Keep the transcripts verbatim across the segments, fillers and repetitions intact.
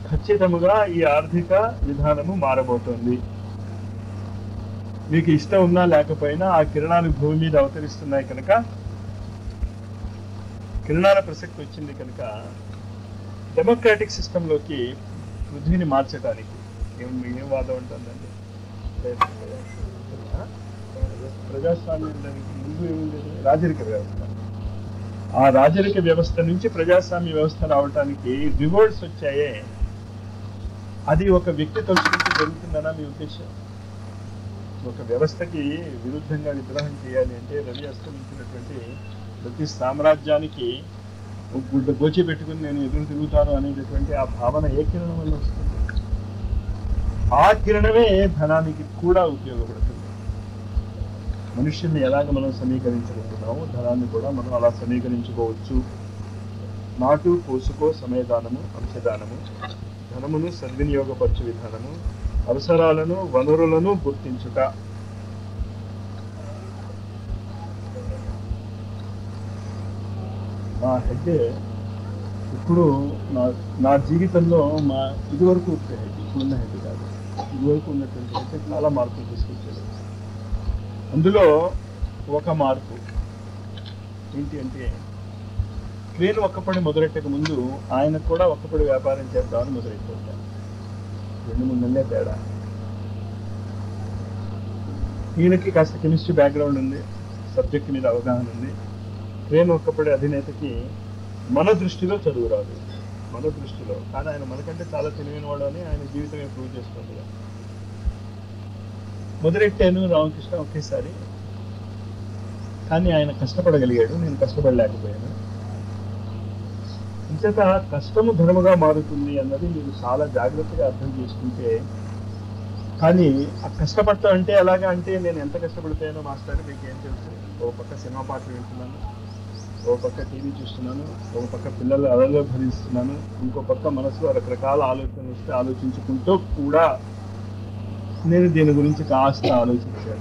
ఖచ్చితంగా ఈ ఆర్థిక విధానము మారబోతోంది. మీకు ఇష్టం ఉన్నా లేకపోయినా ఆ కిరణాలు భూమి మీద అవతరిస్తున్నాయి కనుక, కిరణాల ప్రసక్తి వచ్చింది కనుక డెమోక్రాటిక్ సిస్టంలోకి పృథ్వీని మార్చడానికి ఏం ఏం వాదం ఉంటుందండి? ప్రజాస్వామ్యం దానికి ముందు ఏముండేది? రాజరిక వ్యవస్థ. ఆ రాజరిక వ్యవస్థ నుంచి ప్రజాస్వామ్య వ్యవస్థ రావడానికి రివోల్ట్స్ వచ్చాయే, అది ఒక వ్యక్తి తలుచుకుంటూ జరుగుతుందనా మీ ఉద్దేశం? ఒక వ్యవస్థకి విరుద్ధంగా విద్రోహం చేయాలి అంటే రవి అస్తమించినటువంటి ప్రతి సామ్రాజ్యానికి ఒక గుడ్డ గోచి పెట్టుకుని నేను ఎదురు తిరుగుతాను అనేటటువంటి ఆ భావన ఏ కిరణం వల్ల వస్తుంది? ఆ కిరణమే ధనానికి కూడా ఉపయోగపడుతుంది. మనుష్యుల్ని ఎలాగ మనం సమీకరించుకుంటున్నామో ధనాన్ని కూడా మనం అలా సమీకరించుకోవచ్చు. నాటు పోసుకో సమయదానము అంశదానము, ధనమును సద్వినియోగపరచు విధానము, అవసరాలను వనరులను గుర్తించుట. మా హెడ్ ఇప్పుడు నా నా జీవితంలో మా ఇదివరకు హెడ్, ఇప్పుడున్న హెడ్ కాదు, ఇదివరకు ఉన్నటువంటి హెడ్ చాలా మార్పులు తీసుకొచ్చాడు. అందులో ఒక మార్పు ఏంటి అంటే, క్రేన్ ఒక్కపడి మొదలెట్టక ముందు ఆయనకు కూడా ఒక్కపడి వ్యాపారం చేద్దామని మొదలెట్టాడు. రెండు మూడు నెలలే తేడా. ఈయనకి కాస్త కెమిస్ట్రీ బ్యాక్గ్రౌండ్ ఉంది, సబ్జెక్ట్ మీద అవగాహన ఉంది. క్రేన్ ఒక్కపడి అధినేతకి మన దృష్టిలో చదువు రాదు, మన దృష్టిలో. కానీ ఆయన మనకంటే చాలా తెలివైన వాడు అని ఆయన జీవితం ప్రూవ్ చేస్తుంది. మొదలెట్టాను రామకృష్ణ ఒకేసారి, కానీ ఆయన కష్టపడగలిగాడు, నేను కష్టపడలేకపోయాను. ఇంచేత కష్టము ధర్మగా మారుతుంది అన్నది మీరు చాలా జాగ్రత్తగా అర్థం చేసుకుంటే. కానీ ఆ కష్టపడటం అంటే ఎలాగా అంటే, నేను ఎంత కష్టపడిపోయానో మాస్టర్ మీకు ఏం తెలుసు? ఓ పక్క సినిమా పాటలు వింటున్నాను, ఓ పక్క టీవీ చూస్తున్నాను, ఒక పక్క పిల్లలు అలలో భరిస్తున్నాను, ఇంకో పక్క మనసులో రకరకాల ఆలోచనలు వస్తే ఆలోచించుకుంటూ కూడా నేను దీని గురించి కాస్త ఆలోచించాను.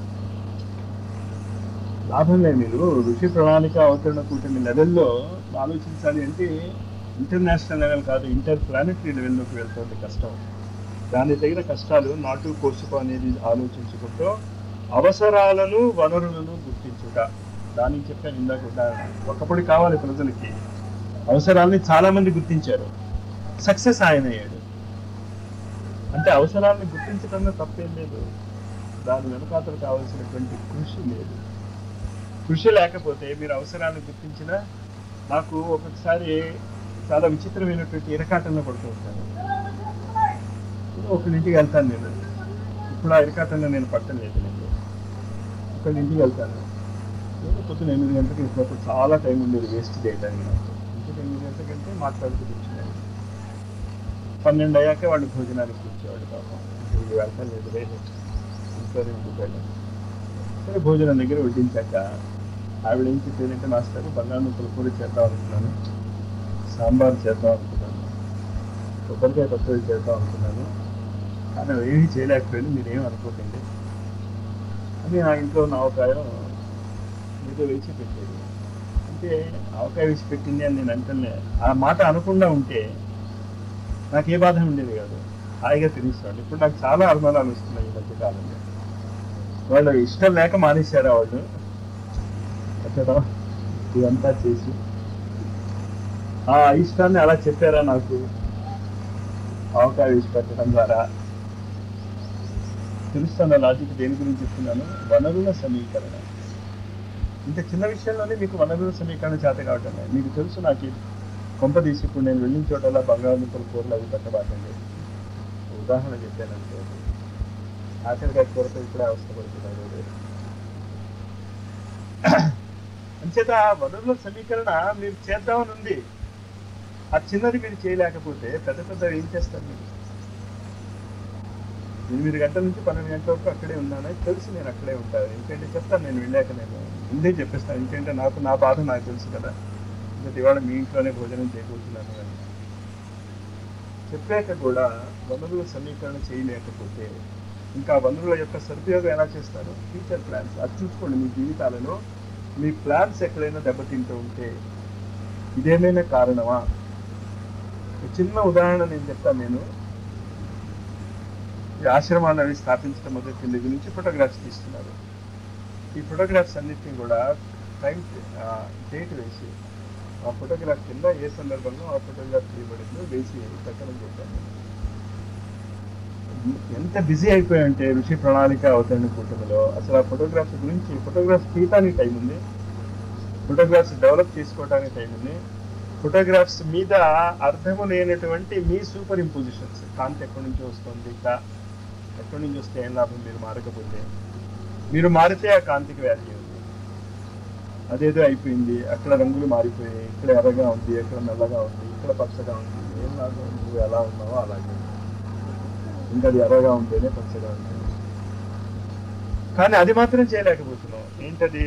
లాభంలే. మీరు ఋషి ప్రణాళిక అవతరణ కూటమి లెవెల్లో ఆలోచించాలి అంటే ఇంటర్నేషనల్ లెవెల్ కాదు, ఇంటర్ ప్లానెటరీ లెవెల్లోకి వెళ్తుంది కష్టం. దానికి తగిన కష్టాలు నాటు కోసుకో అనేది ఆలోచించుకుంటూ అవసరాలను వనరులను గుర్తించుట. దానికి చెప్పాను ఇందాక ఉదాహరణ. ఒకప్పుడు కావాలి ప్రజలకి, అవసరాలని చాలా మంది గుర్తించారు, సక్సెస్ ఆయన అయ్యాడు. అంటే అవసరాలను గుర్తించడంలో తప్పేం లేదు, దాని వెనకాతలు కావాల్సినటువంటి కృషి లేదు. కృషి లేకపోతే మీరు అవసరాలను గుర్తించినా, నాకు ఒక్కొక్కసారి చాలా విచిత్రమైనటువంటి ఇరకాటంలో పడుతూ ఉంటాను. ఒకరింటికి వెళ్తాను నేను, ఇప్పుడు ఆ ఇరకాటంలో నేను పట్టలేదు. నేను ఒకరింటికి వెళ్తాను, పొద్దున ఎనిమిది గంటలకు ఇచ్చినప్పుడు చాలా టైం ఉండేది వేస్ట్ చేయడానికి. నాకు ఇంటికి ఎనిమిది గంటలకంటే మాట్లాడుతూ కూర్చున్నాను. పన్నెండు అయ్యాక వాళ్ళు భోజనానికి కూర్చోవాడు. పాపం ఇంటికి వెళ్తాను లేదు, లేదు ఇంట్లోనే ఉండిపోయాను. సరే భోజనం దగ్గర వడ్డించాక ఆవిడ ఏం చెప్పేదంటే, మాస్టర్ బంగాళదుంపల కూర చేద్దాం అనుకున్నాను, సాంబార్ చేద్దాం అనుకున్నాను, కొబ్బరికాయ పచ్చడి చేద్దాం అనుకున్నాను, కానీ అవి ఏమీ చేయలేకపోయాను, మీరేం అనుకోకండి అని నా ఇంట్లో ఉన్న ఆవకాయ మీతో వేసి పెట్టేది. అంటే ఆవకాయ వేసి పెట్టింది అని నేను అంటలే. ఆ మాట అనకుండా ఉంటే నాకు ఏ బాధ ఉండేది కాదు, హాయిగా తినేస్తాను. ఇప్పుడు నాకు చాలా అనుమానాలు వస్తున్నాయి ఈ మధ్యకాలంలో. వాళ్ళు ఇష్టం లేక మానేశారా వాళ్ళు పెట్టడం ఇదంతా చేసి? ఆ ఇష్టాన్ని అలా చెప్పారా నాకు ఆవకాయ వేసి పెట్టడం ద్వారా? తెలుస్తున్న లాజిక్ దేని గురించి చెప్తున్నాను? వనరుల సమీకరణ. ఇంత చిన్న విషయంలోనే మీకు వనరుల సమీకరణ చేత కావటం లేదు. మీకు తెలుసు, నాకు కొంప తీసి ఇప్పుడు నేను వెళ్ళిన చోటలా బంగాళదుంపల కూరలు అవి పెట్టబాటండి. ఉదాహరణ చెప్పానంటే ఆఖరికాయ కూరతో ఇప్పుడే అవస్థపడుతున్నాను. అంచేత వనరుల సమీకరణ మీరు చేద్దామని ఉంది, ఆ చిన్నది మీరు చేయలేకపోతే పెద్ద పెద్ద ఏం చేస్తారు? మీరు ఎనిమిది గంటల నుంచి పన్నెండు గంటల వరకు అక్కడే ఉన్నాను, తెలుసు నేను అక్కడే ఉంటాను. ఎందుకంటే చెప్తాను, నేను వెళ్ళాక నేను ముందే చెప్పేస్తాను. ఎందుకంటే నాకు నా బాధ నాకు తెలుసు కదా. ఇంకా ఇవాళ మీ ఇంట్లోనే భోజనం చేయకూర్చున్నాను అని చెప్పాక కూడా వనరుల సమీకరణ చేయలేకపోతే ఇంకా వనరుల యొక్క సదుపయోగం ఎలా చేస్తారు? ఫ్యూచర్ ప్లాన్స్ అది చూసుకోండి. మీ జీవితాలలో మీ ప్లాన్స్ ఎక్కడైనా దెబ్బతింటూ ఉంటే ఇదేమైనా కారణమా? చిన్న ఉదాహరణ నేను చెప్తాను. నేను ఈ ఆశ్రమాన్ని అవి స్థాపించడం మొదటి దగ్గర నుంచి ఫోటోగ్రాఫ్స్ తీస్తున్నారు. ఈ ఫోటోగ్రాఫ్స్ అన్నిటిని కూడా టైం డేట్ వేసి ఆ ఫోటోగ్రాఫ్ కింద ఏ సందర్భంలో ఆ ఫోటోగ్రాఫ్ తీయబడిందో వేసి పెట్టమని చెప్పాను. ఎంత బిజీ అయిపోయాయంటే ఋషి ప్రణాళిక అవతరణ కూటమిలో అసలు ఆ ఫోటోగ్రాఫ్స్ గురించి ఫోటోగ్రాఫ్స్ తీయటానికి టైం ఉంది, ఫోటోగ్రాఫ్స్ డెవలప్ చేసుకోవడానికి టైం ఉంది, ఫోటోగ్రాఫ్స్ మీద అర్థము లేనటువంటి మీ సూపర్ ఇంపోజిషన్స్, కాంతి ఎక్కడి నుంచి వస్తుంది, ఇట్లా ఎక్కడి నుంచి వస్తే ఏం లాభం మీరు మారకపోతే, మీరు మారితే ఆ కాంతికి వాల్యూ ఉంది. అదేదో అయిపోయింది, అక్కడ రంగులు మారిపోయాయి, ఇక్కడ ఎర్రగా ఉంది, ఇక్కడ నల్లగా ఉంది, ఇక్కడ పచ్చగా ఉంది, ఏం లాభం, నువ్వు ఎలా ఉన్నావో అలాగే, ఇంకా అది ఎర్రగా ఉంటేనే పచ్చగా ఉంటుంది. కానీ అది మాత్రం చేయలేకపోతున్నాం. ఏంటది?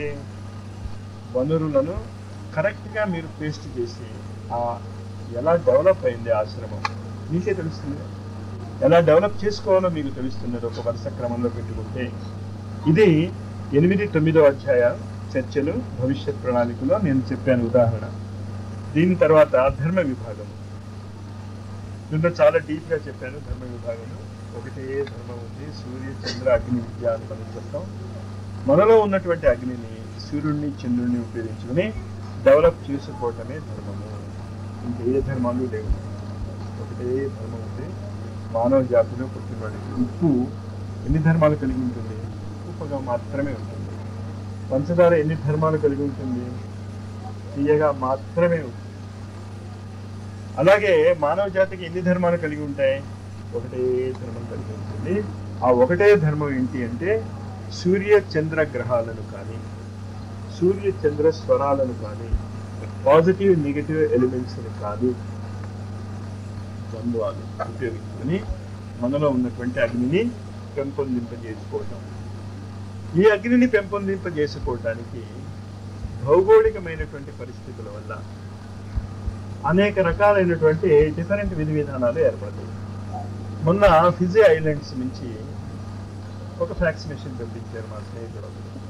వనరులను కరెక్ట్గా మీరు పేస్ట్ చేసి ఆ ఎలా డెవలప్ అయింది ఆశ్రమం మీకే తెలుస్తుంది, ఎలా డెవలప్ చేసుకోవాలో మీకు తెలుస్తున్నది ఒక వరుస క్రమంలో పెట్టుకుంటే. ఇది ఎనిమిది తొమ్మిదో అధ్యాయ చర్చలు భవిష్యత్ ప్రణాళికలో నేను చెప్పాను ఉదాహరణ. దీని తర్వాత ధర్మ విభాగం, దీంట్లో చాలా డీప్గా చెప్పాను. ధర్మ విభాగము ఒకటే ధర్మం ఉంది, సూర్య చంద్ర అగ్ని విద్య అని మనం చెప్తాం. మనలో ఉన్నటువంటి అగ్నిని సూర్యుడిని చంద్రుడిని ఉపయోగించుకుని డెవలప్ చేసుకోవటమే ధర్మము. ఇంకే ధర్మాలు లేవు, ఒకటే ధర్మం ఉంది. మానవ జాతిలో పుట్టినవాడికి ఉప్పు ఎన్ని ధర్మాలు కలిగి ఉంటుంది? ఉప్పుగా మాత్రమే ఉంటుంది. పంచదార ఎన్ని ధర్మాలు కలిగి ఉంటుంది? తీయగా మాత్రమే ఉంటుంది. అలాగే మానవ జాతికి ఎన్ని ధర్మాలు కలిగి ఉంటాయి? ఒకటే ధర్మం కలిగి ఉంటుంది. ఆ ఒకటే ధర్మం ఏంటి అంటే సూర్య చంద్ర గ్రహాలను కానీ సూర్య చంద్ర స్వరాలను కానీ పాజిటివ్ నెగిటివ్ ఎలిమెంట్స్ని కానీ ద్వంద్వాలు ఉపయోగించుకొని మనలో ఉన్నటువంటి అగ్నిని పెంపొందింపజేసుకోవటం. ఈ అగ్నిని పెంపొందింపజేసుకోవటానికి భౌగోళికమైనటువంటి పరిస్థితుల వల్ల అనేక రకాలైనటువంటి డిఫరెంట్ విధి విధానాలు ఏర్పడతాయి. మొన్న ఫిజీ ఐలాండ్స్ నుంచి ఒక ఫ్యాక్స్ మెషిన్ పంపించారు మా స్నేహితుడు.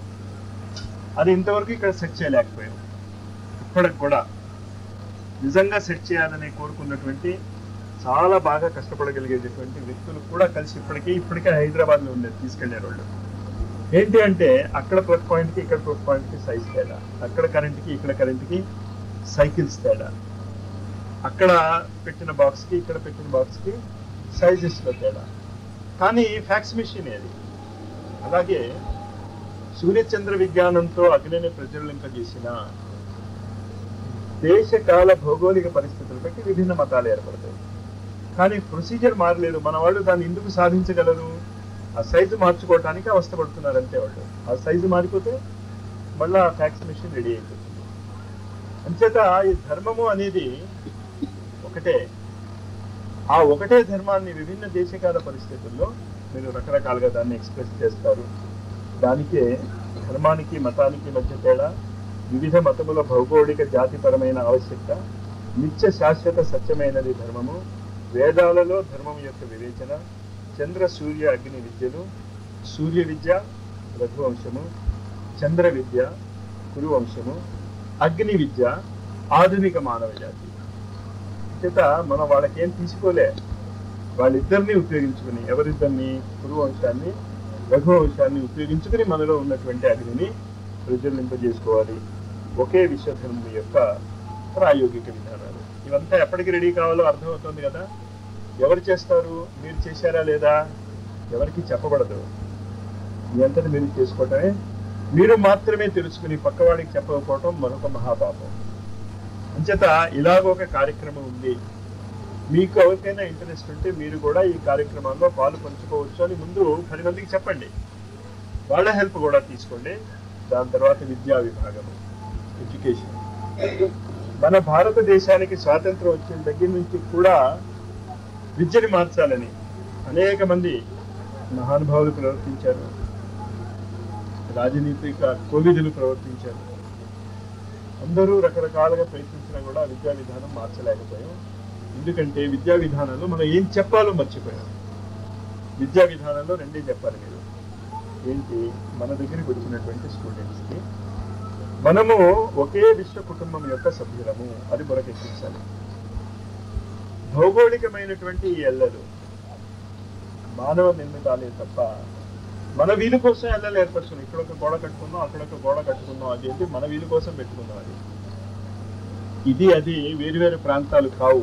అది ఇంతవరకు ఇక్కడ సెట్ చేయలేకపోయాం. ఇప్పటికి కూడా నిజంగా సెట్ చేయాలని కోరుకున్నటువంటి చాలా బాగా కష్టపడగలిగేటటువంటి వ్యక్తులు కూడా కలిసి ఇప్పటికీ ఇప్పటికే హైదరాబాద్లో ఉండేది తీసుకెళ్లే వాళ్ళు. ఏంటి అంటే అక్కడ ప్లగ్ పాయింట్కి ఇక్కడ ప్లగ్ పాయింట్కి సైజ్ తేడా, అక్కడ కరెంట్కి ఇక్కడ కరెంట్కి సైకిల్స్ తేడా, అక్కడ పెట్టిన బాక్స్కి ఇక్కడ పెట్టిన బాక్స్కి సైజెస్లో తేడా. కానీ ఫ్యాక్స్ మెషిన్ ఏది. అలాగే సూర్యచంద్ర విజ్ఞానంతో అగ్నిని ప్రజ్వలింపజేసిన దేశకాల భౌగోళిక పరిస్థితులు బట్టి విభిన్న మతాలు ఏర్పడతాయి. కానీ ప్రొసీజర్ మారలేదు. మన వాళ్ళు దాన్ని ఎందుకు సాధించగలరు? ఆ సైజు మార్చుకోవటానికి అవస్థపడుతున్నారు అంతే వాళ్ళు. ఆ సైజు మారిపోతే మళ్ళీ ఆ ఫ్యాక్స్ మెషిన్ రెడీ అయిపోతుంది. అంచేత ఈ ధర్మము అనేది ఒకటే. ఆ ఒకటే ధర్మాన్ని విభిన్న దేశకాల పరిస్థితుల్లో మీరు రకరకాలుగా దాన్ని ఎక్స్ప్రెస్ చేస్తారు. దానికే ధర్మానికి మతానికి మధ్య తేడా, వివిధ మతముల భౌగోళిక జాతిపరమైన ఆవశ్యకత, నిత్య శాశ్వత సత్యమైనది ధర్మము, వేదాలలో ధర్మం యొక్క వివేచన, చంద్ర సూర్య అగ్ని విద్యలు, సూర్య విద్య రఘువంశము, చంద్ర విద్య కురువంశము, అగ్ని విద్య ఆధునిక మానవ జాతి. చేత మనం వాళ్ళకేం తీసుకోలే, వాళ్ళిద్దరిని ఉపయోగించుకుని, ఎవరిద్దరిని? కురువంశాన్ని రఘువంశాన్ని ఉపయోగించుకుని మనలో ఉన్నటువంటి అగ్నిని ప్రజ్వలింపజేసుకోవాలి. ఒకే విశ్వధర్మం యొక్క ప్రాయోగిక విధానాలు. ఇవంతా ఎప్పటికి రెడీ కావాలో అర్థమవుతుంది కదా. ఎవరు చేస్తారు? మీరు చేశారా లేదా? ఎవరికి చెప్పబడదు. మీ అంతటి మీరు చేసుకోవటమే. మీరు మాత్రమే తెలుసుకుని పక్కవాడికి చెప్పకపోవటం మరొక మహాపాపం. అంచేత ఇలాగొక కార్యక్రమం ఉంది. మీకు ఎవరికైనా ఇంట్రెస్ట్ ఉంటే మీరు కూడా ఈ కార్యక్రమాల్లో పాలు పంచుకోవచ్చు అని ముందు పది మందికి చెప్పండి. వాళ్ళ హెల్ప్ కూడా తీసుకోండి. దాని తర్వాత విద్యా విభాగము, ఎడ్యుకేషన్. మన భారతదేశానికి స్వాతంత్రం వచ్చిన దగ్గర నుంచి కూడా విద్యని మార్చాలని అనేక మంది మహానుభావులు ప్రవర్తించారు, రాజనీతిక కోవిదులు ప్రవర్తించారు. అందరూ రకరకాలుగా ప్రయత్నించినా కూడా విద్యా విధానం మార్చలేకపోయాం. ఎందుకంటే విద్యా విధానంలో మనం ఏం చెప్పాలో మర్చిపోయాం. విద్యా విధానంలో రెండే చెప్పాలి మీరు. ఏంటి? మన దగ్గరికి వచ్చినటువంటి స్టూడెంట్స్కి మనము ఒకే విశ్వ కుటుంబం యొక్క సభ్యులము, అది బురకెక్కించాలి. భౌగోళికమైనటువంటి ఈ ఎల్లలు మానవ నిర్మితాలే తప్ప మన వీలు కోసం ఎల్లలు ఏర్పరచుకున్నాం. ఇక్కడ ఒక గోడ కట్టుకుందాం, అక్కడ ఒక గోడ కట్టుకుందాం, అది ఏంటి మన వీలు కోసం పెట్టుకుందాం. అది ఇది అది వేరు వేరు ప్రాంతాలు కావు.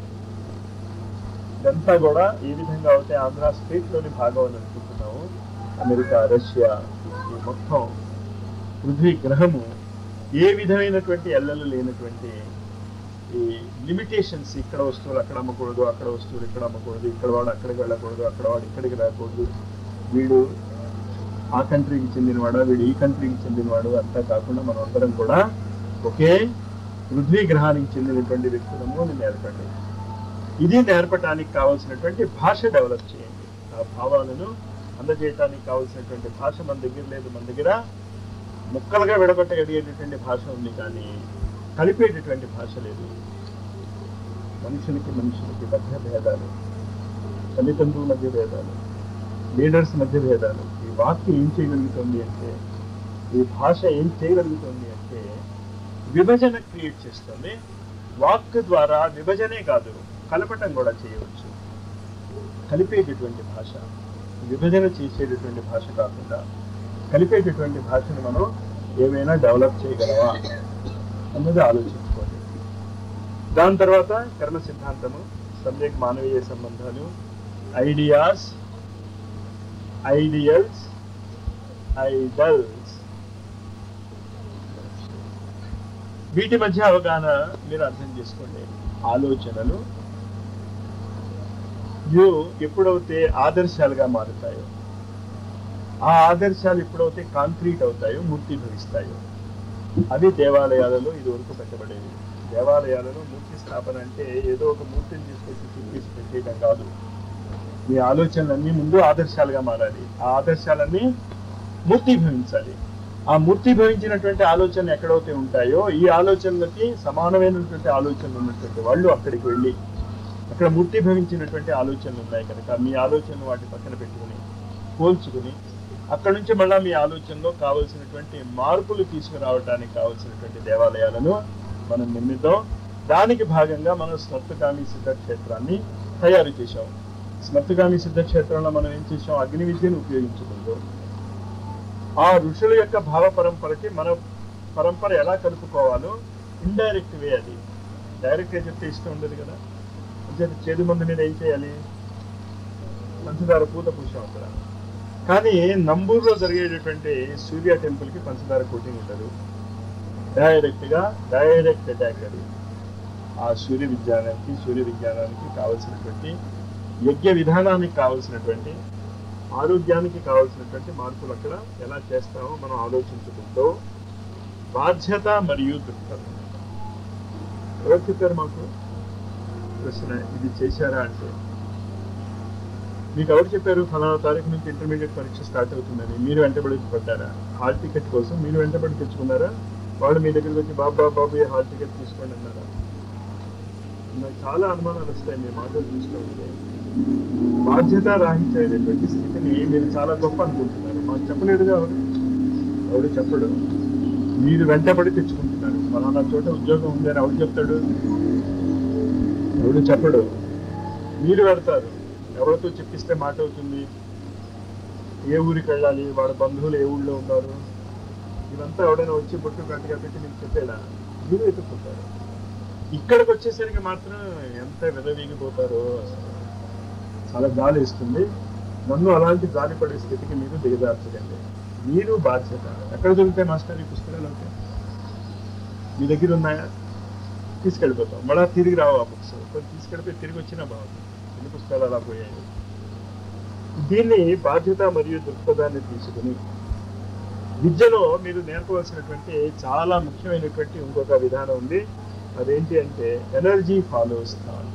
ఇదంతా కూడా ఏ విధంగా అయితే ఆంధ్ర స్టేట్ లోని భాగం అని అనుకుంటున్నాము. అమెరికా, రష్యా, ఈ మొత్తం పృథ్వీ గ్రహము ఏ విధమైనటువంటి ఎల్లలు లేనటువంటి ఈ లిమిటేషన్స్, ఇక్కడ వస్తువులు అక్కడ అమ్మకూడదు, అక్కడ వస్తువులు ఇక్కడ అమ్మకూడదు, ఇక్కడ వాడు అక్కడికి వెళ్ళకూడదు, అక్కడ వాడు ఇక్కడికి రాకూడదు, వీడు ఆ కంట్రీకి చెందినవాడు, వీడు ఈ కంట్రీకి చెందినవాడు, అంతా కాకుండా మనం అందరం కూడా ఒకే పృథ్వీ గ్రహానికి చెందినటువంటి వ్యక్తులము అని నేర్పండి. ఇది నేర్పడానికి కావాల్సినటువంటి భాష డెవలప్ చేయండి. ఆ భావాలను అందజేయటానికి కావాల్సినటువంటి భాష మన దగ్గర లేదు. మన దగ్గర ముక్కలుగా విడగొట్టగలిగేటటువంటి భాష ఉంది, కానీ కలిపేటటువంటి భాష లేదు. మనుషులకి మనుషులకి మధ్య భేదాలు, తల్లిదండ్రుల మధ్య భేదాలు, లీడర్స్ మధ్య భేదాలు. ఈ వాక్యం ఏం చేయగలుగుతుంది అంటే, ఈ భాష ఏం చేయగలుగుతుంది అంటే విభజన క్రియేట్ చేస్తుంది. వాక్ ద్వారా విభజనే కాదు, కలపటం కూడా చేయవచ్చు. కలిపేటటువంటి భాష, విభజన చేసేటటువంటి భాష కాకుండా కలిపేటటువంటి భాషను మనం ఏమైనా డెవలప్ చేయగలవా అన్నది ఆలోచించుకోండి. దాని తర్వాత కర్మ సిద్ధాంతము, సమ్యక్ మానవీయ సంబంధాలు, ఐడియాస్, ఐడియల్స్, ఐడల్స్, వీటి మధ్య అవగాహన మీరు అర్థం చేసుకోండి. ఆలోచనలు యు ఎప్పుడైతే ఆదర్శాలుగా మారుతాయో, ఆ ఆదర్శాలు ఎప్పుడైతే కాంక్రీట్ అవుతాయో, మూర్తి భవిస్తాయో, అవి దేవాలయాలలో ఇది వరకు పెట్టబడేవి. దేవాలయాలలో మూర్తి స్థాపన అంటే ఏదో ఒక మూర్తిని తీసుకొచ్చి చూపించి పెట్టేయడం కాదు. మీ ఆలోచనలన్నీ ముందు ఆదర్శాలుగా మారాలి. ఆ ఆదర్శాలన్నీ మూర్తి భవించాలి. ఆ మూర్తి భవించినటువంటి ఆలోచనలు ఎక్కడైతే ఉంటాయో, ఈ ఆలోచనలకి సమానమైనటువంటి ఆలోచనలు ఉన్నటువంటి వాళ్ళు అక్కడికి వెళ్ళి, అక్కడ మూర్తి భవించినటువంటి ఆలోచనలు ఉన్నాయి కనుక మీ ఆలోచనలు వాటి పక్కన పెట్టుకుని పోల్చుకుని అక్కడి నుంచి మళ్ళీ మీ ఆలోచనలో కావలసినటువంటి మార్పులు తీసుకురావడానికి కావలసినటువంటి దేవాలయాలను మనం నిర్మిద్దాం. దానికి భాగంగా మనం స్మర్తగామి సిద్ధక్షేత్రాన్ని తయారు చేశాం. స్మర్తగామి సిద్ధక్షేత్రంలో మనం ఏం చేసాం? అగ్ని విద్యను ఉపయోగించుకుంటూ ఆ ఋషుల యొక్క భావ పరంపరకి మన పరంపర ఎలా కలుపుకోవాలో ఇండైరెక్ట్ వే. అది డైరెక్ట్గా చెప్తే ఇష్టం ఉండదు కదా. అంటే చేదు మందు మీద ఏం చేయాలి? పంచదార పూత పూసాం అక్కడ. కానీ నంబూరులో జరిగేటటువంటి సూర్య టెంపుల్కి పంచదార కోటింగ్ ఉండదు. డైరెక్ట్గా డైరెక్ట్ అటాక్. అది ఆ సూర్య విజ్ఞానానికి సూర్య విజ్ఞానానికి కావలసినటువంటి యజ్ఞ విధానానికి కావలసినటువంటి ఆరోగ్యానికి కావలసినటువంటి మార్పులు అక్కడ ఎలా చేస్తామో మనం ఆలోచించుకుంటూ బాధ్యత మరియు దృక్పథం. ఎవరు చెప్పారు మాకు ప్రశ్న? ఇది చేశారా అంటే మీకు ఎవరు చెప్పారు ఫలానా తారీఖు నుంచి ఇంటర్మీడియట్ పరీక్ష స్టార్ట్ అవుతుందని? మీరు వెంటబడి పడ్డారా? హాల్ టికెట్ కోసం మీరు వెంటబడి తెచ్చుకున్నారా? వాళ్ళు మీ దగ్గరికి వచ్చి బాబా బాబు ఏ హాల్ టికెట్ తీసుకోండి అన్నారా? నాకు చాలా అనుమానాలు వస్తాయి మీ మాటలు చూసుకోండి. బాధ్యత రాహించేటటువంటి స్థితిని మీరు చాలా గొప్ప అనుకుంటున్నారు. మాకు చెప్పలేదుగా ఎవరు ఎవరు చెప్పడు. మీరు వెంటబడి తెచ్చుకుంటున్నారు. ఫలానా చోట ఉద్యోగం ఉంది అని ఎవరు చెప్తాడు? ఎవరు చెప్పడు. మీరు వెళ్తారు. ఎవరితో చెప్పిస్తే మాట అవుతుంది? ఏ ఊరికి వెళ్ళాలి, వాళ్ళ బంధువులు ఏ ఊళ్ళో ఉన్నారు, ఇదంతా ఎవడైనా వచ్చి బొట్టు గట్టిగా పెట్టి మీకు చెప్పేలా మీరు వెతుక్కుంటారు. ఇక్కడికి వచ్చేసరికి మాత్రం ఎంత విరవీగిపోతారో అసలు చాలా గాలి ఇస్తుంది. నన్ను అలాంటి గాలి పడే స్థితికి మీరు దిగజార్చకండి. మీరు బాధ్యత. ఎక్కడ దొరికితే మాస్టర్ ఈ పుస్తకాలు అవుతాయి? మీ దగ్గర ఉన్నాయా? తీసుకెళ్ళిపోతాం. మళ్ళీ తిరిగి రావు ఆ బుక్స్. తీసుకెళ్ళిపోయి తిరిగి వచ్చినా బాగుంది. ఎన్ని పుస్తకాలు అలా పోయాయి. దీన్ని బాధ్యత మరియు దృక్పథాన్ని తీసుకుని విద్యలో మీరు నేర్పవలసినటువంటి చాలా ముఖ్యమైనటువంటి ఇంకొక విధానం ఉంది. అదేంటి అంటే energy follows thought,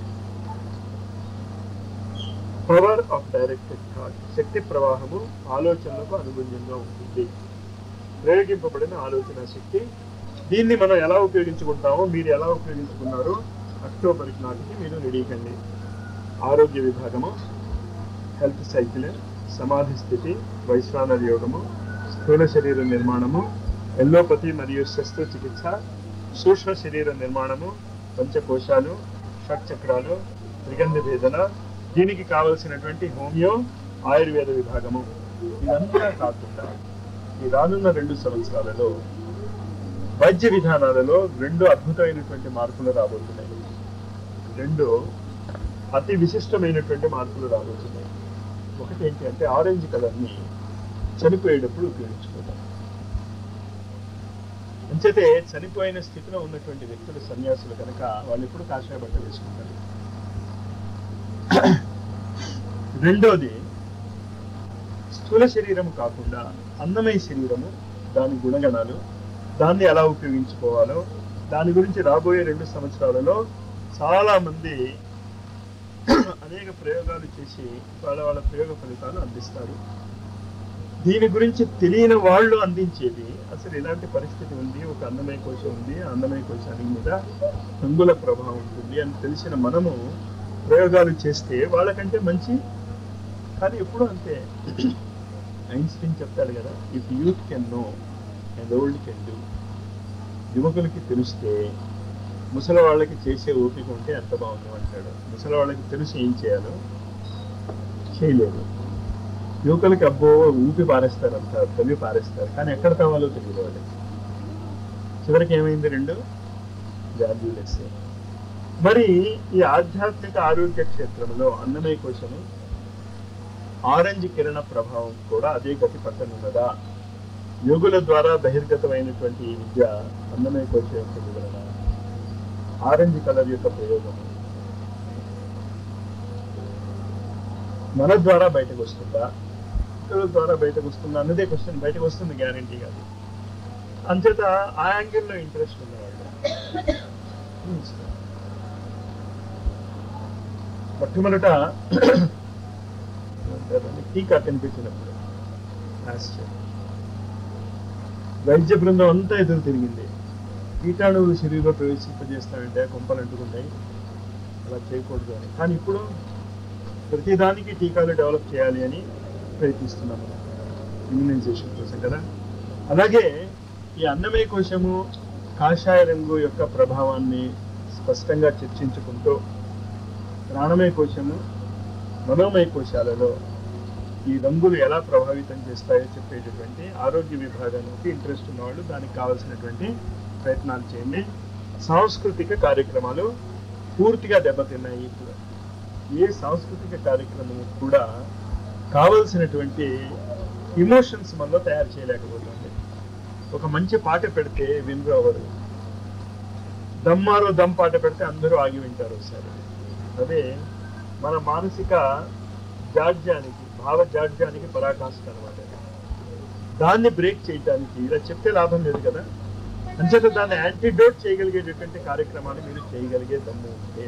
power of directed thought. శక్తి ప్రవాహము ఆలోచనలకు అనుగుణ్యంగా ఉంటుంది. ప్రయోగింపబడిన ఆలోచన శక్తి. దీన్ని మనం ఎలా ఉపయోగించుకుంటామో, మీరు ఎలా ఉపయోగించుకున్నారో అక్టోబర్కి నాటికి మీరు నిడీకండి. ఆరోగ్య విభాగము, హెల్త్ సైకిల్, సమాధి స్థితి, వైశ్వానర యోగము, స్థూల శరీర నిర్మాణము, ఎల్లోపతి మరియు శస్త్రచికిత్స, సూక్ష్మ శరీర నిర్మాణము, పంచకోశాలు, షట్చక్రాలు, త్రిగంధ వేదన, దీనికి కావలసినటువంటి హోమియో ఆయుర్వేద విభాగము. ఇదంతా కాకుండా ఈ రానున్న రెండు సంవత్సరాలలో వైద్య విధానాలలో రెండు అద్భుతమైనటువంటి మార్పులు రాబోతున్నాయి. రెండు అతి విశిష్టమైనటువంటి మార్పులు రాబోతున్నాయి. ఒకటి ఏంటి అంటే ఆరెంజ్ కలర్ని చనిపోయేటప్పుడు ఉపయోగించుకోవడం. అంచేతే చనిపోయిన స్థితిలో ఉన్నటువంటి వ్యక్తులు సన్యాసులు కనుక వాళ్ళు ఎప్పుడు కాషాయ బట్ట వేసుకుంటారు. రెండోది స్థూల శరీరము కాకుండా అన్నమయ శరీరము, దాని గుణగణాలు, దాన్ని ఎలా ఉపయోగించుకోవాలో దాని గురించి రాబోయే రెండు సంవత్సరాలలో చాలా మంది అనేక ప్రయోగాలు చేసి వాళ్ళ వాళ్ళ ప్రయోగ ఫలితాలు అందిస్తారు. దీని గురించి తెలియని వాళ్ళు అందించేది అసలు ఇలాంటి పరిస్థితి ఉంది, ఒక అన్నమయ కోశం ఉంది, అన్నమయ కోశానికి మీద రంగుల ప్రభావం ఉంటుంది అని తెలిసిన మనము ప్రయోగాలు చేస్తే వాళ్ళకంటే మంచి. కానీ ఎప్పుడు అంతే, ఐన్స్టీన్ చెప్తాడు కదా, if youth can know and old can do. యువకులకి తెలిస్తే ముసలి వాళ్ళకి చేసే ఓపిక ఉంటే ఎంత బాగుందో అంటాడు. ముసలి వాళ్ళకి తెలిసి ఏం చేయాలో చేయలేదు. యువకులకి అబ్బో ఊపి పారేస్తారు, అంత తవ్వి పారేస్తారు, కానీ ఎక్కడ తవ్వాలో తెలియదు వాళ్ళకి. చివరికి ఏమైంది, రెండు వాల్యూలెస్. మరి ఈ ఆధ్యాత్మిక ఆరోగ్య క్షేత్రంలో అన్నమయ కోశము ఆరెంజ్ కిరణ ప్రభావం కూడా అదే గతి పట్టనున్నదా? యోగుల ద్వారా బహిర్గతమైనటువంటి ఈ విద్య అన్నమయ కోశం యొక్క వివరణ, ఆరెంజ్ కలర్ యొక్క ప్రయోగము మన ద్వారా బయటకు వస్తుందా, ఇతరుల ద్వారా బయటకు వస్తుందా అన్నదే క్వశ్చన్. బయటకు వస్తుంది గ్యారంటీ కాదు. అంచేత ఆ యాంగిల్లో ఇంట్రెస్ట్ ఉన్నవాళ్ళు మొట్టమొదట టీకా కనిపించినప్పుడు వైద్య బృందం అంతా ఎదురు తిరిగింది. కీటాణువులు శరీరంలో ప్రవేశింపజేస్తామంటే కొంపలు అంటుకుంటాయి, అలా చేయకూడదు అని. కానీ ఇప్పుడు ప్రతిదానికి టీకాలు డెవలప్ చేయాలి అని ప్రయత్నిస్తున్నాము ఇమ్యునైజేషన్ కోసం కదా. అలాగే ఈ అన్నమయ కోశము కాషాయ రంగు యొక్క ప్రభావాన్ని స్పష్టంగా చర్చించుకుంటూ ప్రాణమయ కోశము మనోమయ కోశాలలో ఈ రంగులు ఎలా ప్రభావితం చేస్తాయో చెప్పేటటువంటి ఆరోగ్య విభాగానికి ఇంట్రెస్ట్ ఉన్నవాళ్ళు దానికి కావాల్సినటువంటి ప్రయత్నాలు చేయండి. సాంస్కృతిక కార్యక్రమాలు పూర్తిగా దెబ్బతిన్నాయి. ఇప్పుడు ఏ సాంస్కృతిక కార్యక్రమం కూడా కావలసినటువంటి ఇమోషన్స్ మనలో తయారు చేయలేకపోతుంది. ఒక మంచి పాట పెడితే వినరు ఎవరు, దమ్మారో దమ్ పాట పెడితే అందరూ ఆగి వింటారు ఒకసారి. అదే మన మానసిక జాడ్యానికి, భావ జాడ్యానికి పరాకాష్ట అనమాట. దాన్ని బ్రేక్ చేయడానికి ఇలా చెప్తే లాభం లేదు కదా. అంచేత దాన్ని యాంటీడోట్ చేయగలిగేటటువంటి కార్యక్రమాలు మీరు చేయగలిగే దమ్ము ఉంటే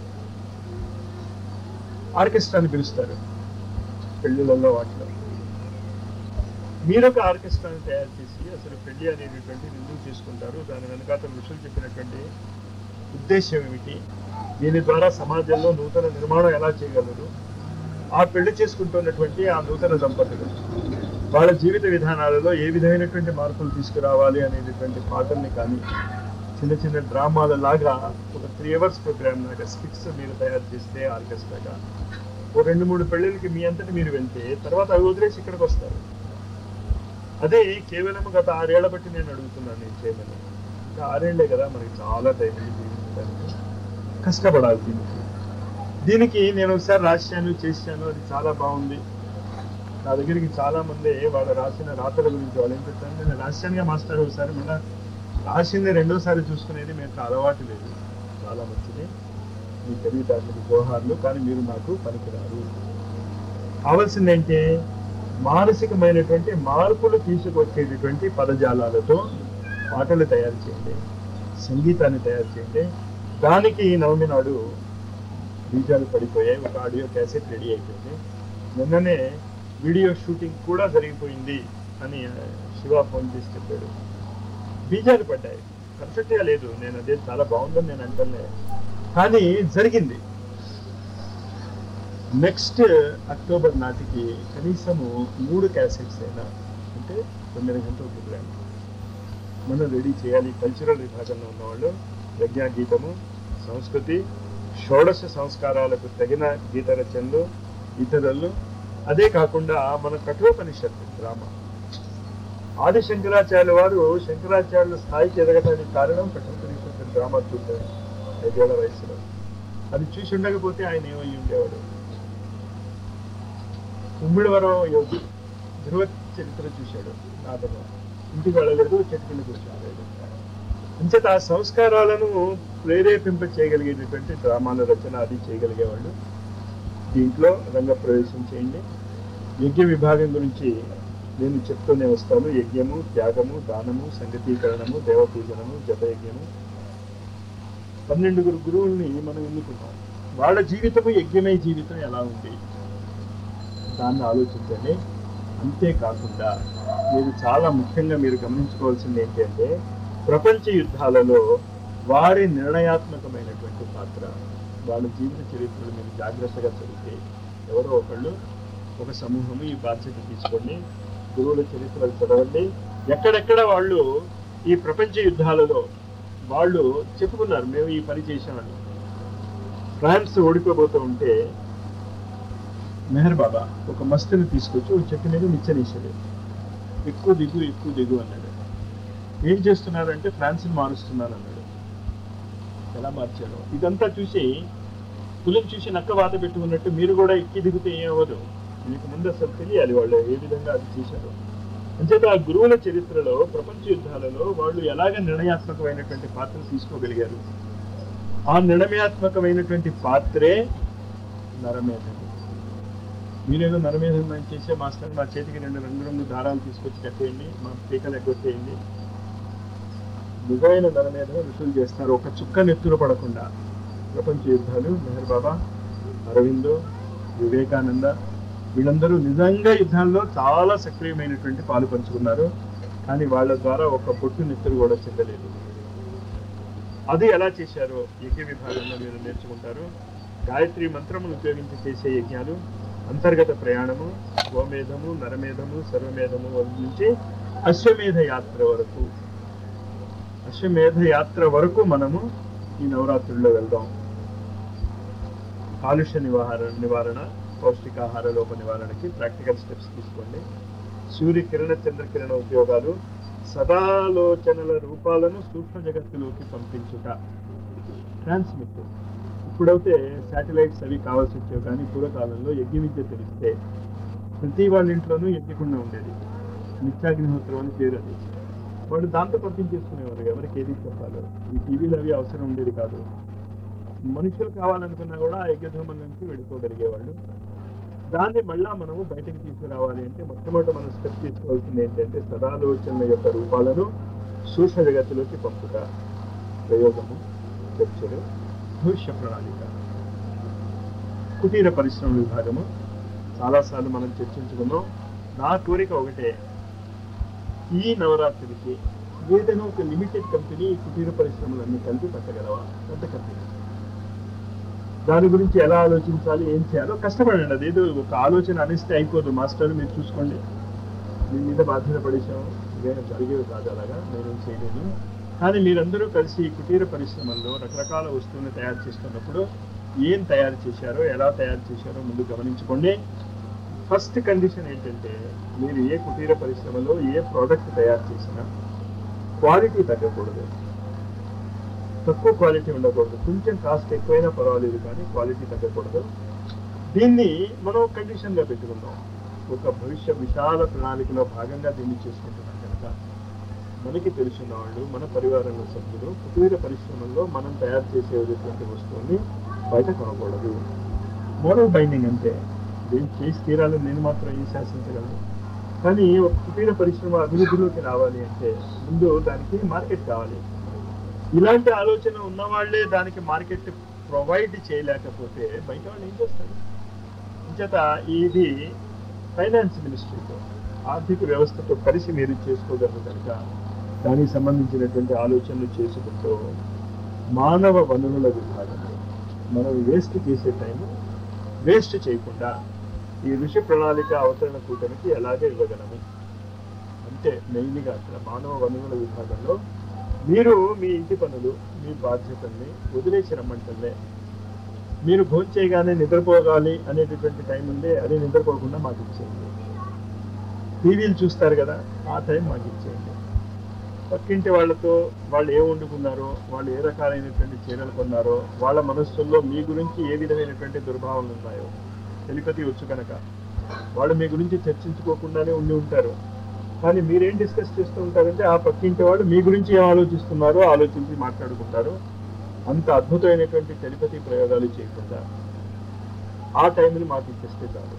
ఆర్కెస్ట్రాని పిలుస్తారు పెళ్లిళ్ళల్లో. వాటిలో మీరు ఒక ఆర్కెస్ట్రాని తయారు చేసి అసలు పెళ్లి అనేటటువంటి ఎందుకు చేసుకుంటారు, దాని వెనకాల ఋషులు చెప్పినటువంటి ఉద్దేశం ఏమిటి, దీని ద్వారా సమాజంలో నూతన నిర్మాణం ఎలా చేయగలరు, ఆ పెళ్లి చేసుకుంటున్నటువంటి ఆ నూతన దంపతులు వాళ్ళ జీవిత విధానాలలో ఏ విధమైనటువంటి మార్పులు తీసుకురావాలి అనేటటువంటి పాటల్ని కానీ చిన్న చిన్న డ్రామాల లాగా ఒక త్రీ అవర్స్ ప్రోగ్రామ్ లాగా స్కిట్స్ మీరు తయారు చేస్తే ఆర్కెస్ట్రాగా ఓ రెండు మూడు పెళ్ళిళ్ళకి మీ అంతటి మీరు వెళ్తే తర్వాత అవి వదిలేసి ఇక్కడికి వస్తారు. అదే కేవలం గత ఆరేళ్ల బట్టి నేను అడుగుతున్నాను నేను చేయమని. ఇంకా ఆరేళ్లే కదా, మనకి చాలా టైం జీవించడానికి కష్టపడాలి. దీనికి దీనికి నేను ఒకసారి రాశాను, చేశాను, అది చాలా బాగుంది. నా దగ్గరికి చాలా మంది వాళ్ళు రాసిన రాతల గురించి వాళ్ళు ఏం చెప్తాను, నేను రాశానుగా మాస్టర్ ఒకసారి, మళ్ళీ రాసింది రెండోసారి చూసుకునేది మీకు అలవాటు లేదు. చాలా మంచిది, మీ తెలివితేటలకు జోహార్లు, కానీ మీరు నాకు పనికిరారు. కావాల్సిందేంటే మానసికమైనటువంటి మార్పులు తీసుకొచ్చేటటువంటి పదజాలాలతో పాటలు తయారు చేయండి, సంగీతాన్ని తయారు చేయండి. దానికి నవమి నాడు బీజాలు పడిపోయాయి. ఒక ఆడియో క్యాసెట్ రెడీ అయిపోయింది. నిన్ననే వీడియో షూటింగ్ కూడా జరిగిపోయింది అని శివ ఫోన్ చేసి చెప్పాడు. బీజాలు పడ్డాయి, పర్ఫెక్ట్గా లేదు, నేను అదే చాలా బాగుందని నేను అంటలే, కానీ జరిగింది. నెక్స్ట్ అక్టోబర్ నాటికి కనీసము మూడు క్యాసెట్స్ అయినా అంటే తొమ్మిది గంటల ప్రోగ్రామ్ మనం రెడీ చేయాలి. కల్చరల్ విభాగంలో ఉన్నవాళ్ళు ప్రజ్ఞా గీతము, సంస్కృతి, షోడశ సంస్కారాలకు తగిన గీత రచనలు ఇతరులు. అదే కాకుండా మన కఠోపనిషత్తు డ్రామా, ఆది శంకరాచార్యుల వారు శంకరాచార్యుల స్థాయికి ఎదగడానికి కారణం కఠోపనిషత్తు డ్రామా చూశారు ఐదేళ్ల వయసులో. అది చూసి ఉండకపోతే ఆయన ఏమై ఉండేవాడు. ఉమ్మిడివరం యోగి ధ్రువ చరిత్ర చూశాడు, నాటకం ఇంటికి వెళ్ళలేదు, చెట్టు కింద కూర్చోలేదు. అంచేత ఆ సంస్కారాలను ప్రేరేపింప చేయగలిగేటటువంటి డ్రామాల రచన అది చేయగలిగేవాళ్ళు. దీంట్లో రంగ ప్రవేశం చేయండి. యజ్ఞ విభాగం గురించి నేను చెప్తూనే వస్తాను. యజ్ఞము, త్యాగము, దానము, సంగతీకరణము, దేవపూజనము, జపయజ్ఞము. పన్నెండుగురు గురువుల్ని మనం ఎన్నుకున్నాం. వాళ్ళ జీవితము యజ్ఞమయ జీవితం ఎలా ఉంది దాన్ని ఆలోచించండి. అంతేకాకుండా మీరు చాలా ముఖ్యంగా మీరు గమనించుకోవాల్సింది ఏంటంటే ప్రపంచ యుద్ధాలలో వారి నిర్ణయాత్మకమైనటువంటి పాత్ర, వాళ్ళ జీవిత చరిత్రలు మీరు జాగ్రత్తగా చదివితే ఎవరో ఒకళ్ళు ఒక సమూహము ఈ బాధ్యత తీసుకోండి, గురువుల చరిత్రలు చదవండి. ఎక్కడెక్కడ వాళ్ళు ఈ ప్రపంచ యుద్ధాలలో వాళ్ళు చెప్పుకున్నారు మేము ఈ పని చేశామని. ఫ్రాన్స్ ఓడిపోబోతూ ఉంటే మెహర్ బాబా ఒక మస్తుని తీసుకొచ్చి ఒక చెట్టు మీద నిచ్చనేసాడు. ఎక్కువ దిగు ఎక్కువ దిగు అన్నాడు. ఏం చేస్తున్నారంటే ఫ్రాన్స్ని మారుస్తున్నాను అన్నాడు. ఎలా మార్చాడు ఇదంతా చూసి పులిని చూసి నక్క వాత పెట్టుకున్నట్టు మీరు కూడా ఎక్కి దిగితే ఏమవ్వదు. మీకు ముందు అసలు తెలియాలి వాళ్ళు ఏ విధంగా అది చేశారు. అంచేత ఆ గురువుల చరిత్రలో ప్రపంచ యుద్ధాలలో వాళ్ళు ఎలాగ నిర్ణయాత్మకమైనటువంటి పాత్ర తీసుకోగలిగారు. ఆ నిర్ణయాత్మకమైనటువంటి పాత్రే నరమేధం. మీరేదో నరమేధం చేసే మాస్టర్ మా చేతికి రెండు రెండు రెండు దారాలు తీసుకొచ్చి కట్టేయండి, మా పీకలు ఎగ్గొట్టేయండి. నిజమైన నరమేధం ఋషులు చేస్తారు, ఒక చుక్క నెత్తులు పడకుండా. ప్రపంచ యుద్ధాలు మెహర్ బాబా, అరవిందో, వివేకానంద వీళ్ళందరూ నిజంగా యుద్ధాల్లో చాలా సక్రియమైనటువంటి పాలు పంచుకున్నారు. కానీ వాళ్ళ ద్వారా ఒక పొట్టు నెత్తులు కూడా చెందలేదు. అది ఎలా చేశారో యజ్ఞ విభాగంలో మీరు నేర్చుకుంటారు. గాయత్రి మంత్రమును ఉపయోగించి చేసే యజ్ఞాలు, అంతర్గత ప్రయాణము, గోమేధము, నరమేధము, సర్వమేధము నుంచి అశ్వమేధ యాత్ర వరకు అశ్వమేధ యాత్ర వరకు మనము ఈ నవరాత్రుల్లో వెళ్దాం. కాలుష్య నివారణ నివారణ పౌష్టికాహార లోప నివారణకి ప్రాక్టికల్ స్టెప్స్ తీసుకోండి. సూర్య కిరణ చంద్రకిరణ ఉపయోగాలు, సదాలోచనల రూపాలను సూక్ష్మ జగత్తులోకి పంపించుట, ట్రాన్స్మిట్. ఇప్పుడైతే శాటిలైట్స్ అవి కావాల్సి వచ్చేవి, కానీ పూర్వకాలంలో యజ్ఞ విద్య తెలిస్తే ప్రతి వాళ్ళ ఇంట్లోనూ యజ్ఞకుండా ఉండేది. నిత్యాగ్నిహోత్రం అని పేరు అది. వాళ్ళు దాంతో పంపించేసుకునేవారు ఎవరికి ఏది చెప్పాలో. ఈ టీవీలు అవి అవసరం ఉండేది కాదు. మనుషులు కావాలనుకున్నా కూడా ఆ యజ్ఞధూమం నుంచి వెళ్ళిపోగలిగేవాళ్ళు. దాన్ని మళ్ళా మనము బయటకు తీసుకురావాలి అంటే మొట్టమొదటి మనం స్టెప్ తీసుకోవాల్సింది ఏంటంటే సదాలోచనల యొక్క రూపాలను సూక్ష్మ జగత్తులోకి పంపుట. ప్రయోగము, చర్చలు, భవిష్య ప్రణాళిక. కుటీర పరిశ్రమ విభాగము చాలాసార్లు మనం చర్చించుకున్నాం. నా కోరిక ఒకటే, ఈ నవరాత్రికి ఏదైనా ఒక లిమిటెడ్ కంపెనీ కుటీర పరిశ్రమలన్నీ కలిపి పెట్టగలవా? పెద్ద కంపెనీ. దాని గురించి ఎలా ఆలోచించాలి, ఏం చేయాలో కష్టపడండి. అదేదో ఒక ఆలోచన అనిస్తే అయిపోదు. మాస్టర్ మీరు చూసుకోండి, మీ మీద బాధ్యత పడేసాము, ఇదేనా జరిగేవి కాదు, అలాగా నేను చేయలేను. కానీ మీరందరూ కలిసి కుటీర పరిశ్రమల్లో రకరకాల వస్తువులను తయారు చేస్తున్నప్పుడు ఏం తయారు చేశారో, ఎలా తయారు చేశారో ముందు గమనించుకోండి. ఫస్ట్ కండిషన్ ఏంటంటే మీరు ఏ కుటీర పరిశ్రమలో ఏ ప్రోడక్ట్ తయారు చేసినా క్వాలిటీ తగ్గకూడదు, తక్కువ క్వాలిటీ ఉండకూడదు. కొంచెం కాస్ట్ ఎక్కువైనా పర్వాలేదు కానీ క్వాలిటీ తగ్గకూడదు. దీన్ని మనం కండిషన్గా పెట్టుకుందాం. ఒక భవిష్య విశాల ప్రణాళికలో భాగంగా దీన్ని చేసుకుంటున్నాం కనుక మనకి తెలిసిన వాళ్ళు, మన పరివారంలో సభ్యులు కుటీర పరిశ్రమల్లో మనం తయారు చేసేటువంటి వస్తువుని బయట కొనకూడదు. మోరల్ బైండింగ్ అంటే దీన్ని చేసి తీరాలని నేను మాత్రం ఏం శాసించగలను. కానీ ఒక కుటీర పరిశ్రమ అభివృద్ధిలోకి రావాలి అంటే ముందు దానికి మార్కెట్ కావాలి. ఇలాంటి ఆలోచన ఉన్నవాళ్లే దానికి మార్కెట్ ప్రొవైడ్ చేయలేకపోతే బయట వాళ్ళు ఏం చేస్తారు? అంచేత ఇది ఫైనాన్స్ మినిస్ట్రీతో, ఆర్థిక వ్యవస్థతో కలిసి మీరు చేసుకోగలరు కనుక దానికి సంబంధించినటువంటి ఆలోచనలు చేసుకుంటూ మానవ వనరుల విభాగంలో మనం వేస్ట్ చేసే టైం వేస్ట్ చేయకుండా ఈ ఋషి ప్రణాళిక అవతరణ కూటమికి ఎలాగే ఇవ్వగలము అంటే మెయిన్గా అక్కడ మానవ వనరుల విభాగంలో మీరు మీ ఇంటి పనులు, మీ బాధ్యతల్ని వదిలేసి రమ్మంటలే. మీరు భోజనం చేయగానే నిద్రపోగాలి అనేటటువంటి టైం ఉందే, అది నిద్రపోకుండా మాకు ఇచ్చేయండి. టీవీలు చూస్తారు కదా, ఆ టైం మాకు ఇచ్చేయండి. పక్కింటి వాళ్ళతో వాళ్ళు ఏ వండుకున్నారో, వాళ్ళు ఏ రకాలైనటువంటి చీరలు కొన్నారో, వాళ్ళ మనస్సుల్లో మీ గురించి ఏ విధమైనటువంటి దుర్భావనలు ఉన్నాయో తెలిపతి వచ్చు కనుక వాళ్ళు మీ గురించి చర్చించుకోకుండానే ఉండి ఉంటారు. కానీ మీరేం డిస్కస్ చేస్తూ ఉంటారంటే ఆ పక్కింటి వాళ్ళు మీ గురించి ఏం ఆలోచిస్తున్నారో ఆలోచించి మాట్లాడుకుంటారు. అంత అద్భుతమైనటువంటి టెలిపతి ప్రయోగాలు చేయకుండా ఆ టైంని మాకు ఇచ్చేస్తే చాలు.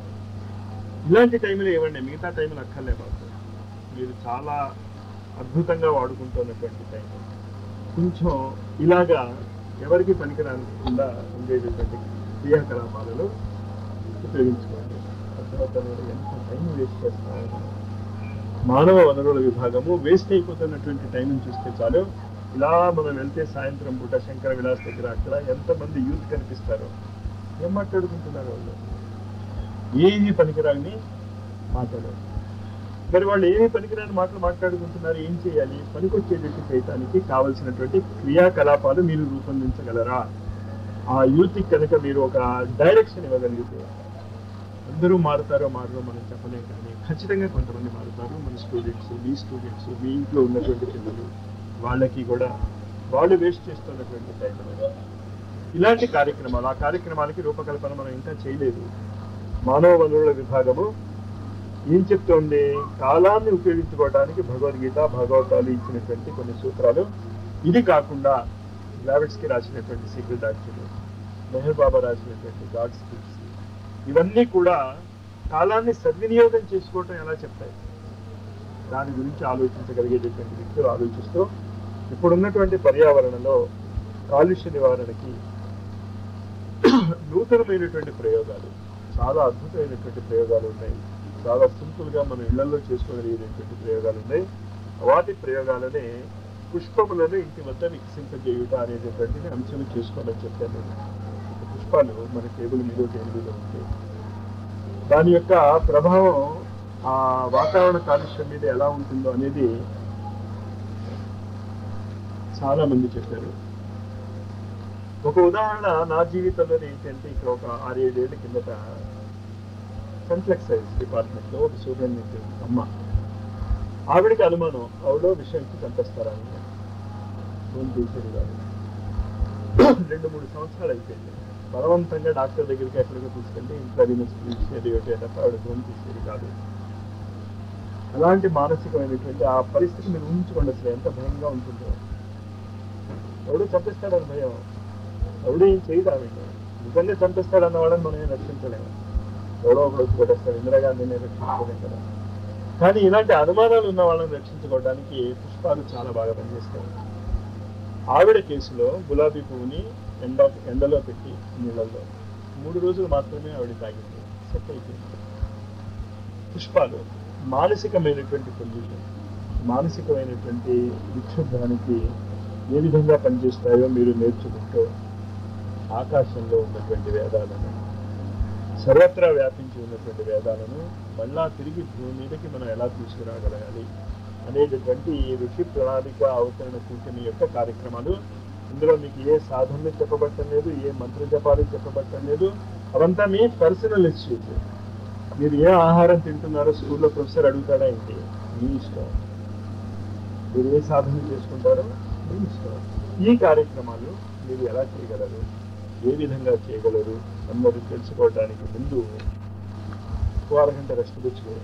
ఇలాంటి టైంలో ఏమండి, మిగతా టైంలు అక్కర్లే మాకు. మీరు చాలా అద్భుతంగా వాడుకుంటున్నటువంటి టైం. కొంచెం ఇలాగా ఎవరికి పనికిరాకుండా ఉండేటటువంటి క్రియాకలాపాలలో ఉపయోగించుకోండి. అర్థమవుతారు ఎంత టైం వేస్ట్ చేస్తారో. మానవ వనరుల విభాగము వేస్ట్ అయిపోతున్నటువంటి టైంని చూస్తే చాలు. ఇలా మనం వెళ్తే సాయంత్రం పూట శంకర విలాస్ దగ్గర అక్కడ ఎంతమంది యూత్ కనిపిస్తారో, ఏం మాట్లాడుకుంటున్నారు వాళ్ళు, ఏమి పనికిరాని మాటలు. మరి వాళ్ళు ఏమి పనికిరాని మాటలు మాట్లాడుకుంటున్నారు, ఏం చేయాలి? పనికొచ్చేటట్టు చేయడానికి కావలసినటువంటి క్రియాకలాపాలు మీరు రూపొందించగలరా? ఆ యూత్కి కనుక మీరు ఒక డైరెక్షన్ ఇవ్వగలిగితే, అందరూ మారుతారో మారో మనం చెప్పలేం, కానీ ఖచ్చితంగా కొంతమంది మారుతారు. మన స్టూడెంట్స్, మీ స్టూడెంట్స్, మీ ఇంట్లో ఉన్నటువంటి పిల్లలు, వాళ్ళకి కూడా వాళ్ళు వేస్ట్ చేస్తున్నటువంటి టైం ఇలాంటి కార్యక్రమాలు. ఆ కార్యక్రమాలకి రూపకల్పన మనం ఇంకా చేయలేదు. మానవ వనరుల విభాగము ఏం చెప్తోంది? కాలాన్ని ఉపయోగించుకోవడానికి భగవద్గీత, భాగవతాలు ఇచ్చినటువంటి కొన్ని సూత్రాలు. ఇది కాకుండా గ్లావిట్స్కి రాసినటువంటి సీక్రెట్ యాక్చువల్, మెహర్ బాబా రాసినటువంటి గాడ్ స్కిల్స్, ఇవన్నీ కూడా కాలాన్ని సద్వినియోగం చేసుకోవటం ఎలా చెప్తాయి, దాని గురించి ఆలోచించగలిగేటటువంటి వ్యక్తులు ఆలోచిస్తూ ఇప్పుడున్నటువంటి పర్యావరణంలో కాలుష్య నివారణకి నూతనమైనటువంటి ప్రయోగాలు, చాలా అద్భుతమైనటువంటి ప్రయోగాలు ఉన్నాయి. చాలా సింపుల్గా మన ఇళ్లలో చేసుకోగలిగేటటువంటి ప్రయోగాలు ఉన్నాయి. వాటి ప్రయోగాలనే పుష్పములను ఇంటి వద్ద వికసింపజేయుట అనేటటువంటి అంశాలు చేసుకోవాలని చెప్పాను. పుష్పాలు మన టేబుల్ మీద టేబుల్ మీద ఉంటాయి. దాని యొక్క ప్రభావం ఆ వాతావరణ కాలుష్యం మీద ఎలా ఉంటుందో అనేది చాలా మంది చెప్పారు. ఒక ఉదాహరణ నా జీవితంలో ఏంటంటే, ఇక్కడ ఒక ఆరేడేళ్ల కిందట సెంట్లెక్సైజ్ డిపార్ట్మెంట్లో ఒక సూపరింటెండెంట్ అమ్మ, ఆవిడికి అనుమానం ఆవిడ విషయానికి చంపేస్తారని. ఫోన్ తీసేది కాదు. రెండు మూడు సంవత్సరాలు అయిపోయింది. బలవంతంగా డాక్టర్ దగ్గరికి ఎక్కడికి తీసుకెళ్తే ఇంట్రావినస్ తీసేది ఒకటి తప్ప ఆవిడ ఫోన్ తీసేది కాదు. అలాంటి మానసికమైనటువంటి ఆ పరిస్థితి మీరు ఊహించుకోండి, అసలు ఎంత భయంగా ఉంటుందో. ఎవడు చంపేస్తాడని భయం, ఎవడు ఏం చేయదు. ఆవిడ నిజంగా చంపేస్తాడన్న వాళ్ళని మనం ఏం రక్షించలేము. ఎవడో ఒకడు వచ్చి కొట్టేస్తాడు, ఇందిరాగాంధీని రక్షించుకోలేం కదా. కానీ ఇలాంటి అనుమానాలు ఉన్న వాళ్ళని రక్షించుకోవడానికి పుష్పాలు చాలా బాగా పనిచేస్తాయి. ఆవిడ కేసులో గులాబీ పువ్వుని ఎండ ఎండలో పెట్టి నీళ్ళల్లో మూడు రోజులు మాత్రమే ఆవిడ తాగింది, సెట్ అయిపోయింది. పుష్పాలు మానసికమైనటువంటి పొల్యూషన్, మానసికమైనటువంటి విక్షుబ్ధానికి ఏ విధంగా పనిచేస్తాయో మీరు నేర్చుకుంటూ ఆకాశంలో ఉన్నటువంటి వేదాలను, సర్వత్రా వ్యాపించి ఉన్నటువంటి వేదాలను మళ్ళా తిరిగి భూమి మీదకి మనం ఎలా తీసుకురాగలగాలి అనేటటువంటి ఈ ఋషి ప్రణాళిక అవతరణ కూటమి యొక్క కార్యక్రమాలు. ఇందులో మీకు ఏ సాధనలు చెప్పబట్టం లేదు, ఏ మంత్ర జపాలు చెప్పబట్టం లేదు. అవంతా మీ పర్సనల్ ఇష్యూస్. మీరు ఏ ఆహారం తింటున్నారో స్కూల్లో ప్రొఫెసర్ అడుగుతాడా ఏంటి, మీ ఇష్టం. మీరు ఏ సాధన చేసుకుంటారో మీ ఇష్టం. ఈ కార్యక్రమాలు మీరు ఎలా చేయగలరు, ఏ విధంగా చేయగలరు అన్నది తెలుసుకోవడానికి ముందు ఓ అరగంట రెస్ట్ తెచ్చుకో.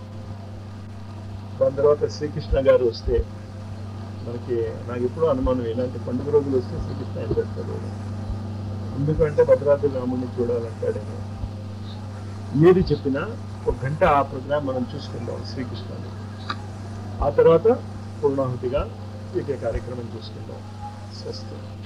దాని తర్వాత శ్రీకృష్ణ గారు వస్తే మనకి, నాకు ఎప్పుడూ అనుమానం, ఇలాంటి పండుగ రోజులు వస్తే శ్రీకృష్ణ ఏం చేస్తాడు, ఎందుకంటే భద్రాద్రి రాముడిని చూడాలంటాడేమో. ఏది చెప్పినా ఒక గంట ఆ ప్రోగ్రామ్ మనం చూసుకుందాం శ్రీకృష్ణని. ఆ తర్వాత పూర్ణాహుతిగా వీకే కార్యక్రమం చూసుకుందాం. స్వస్తి.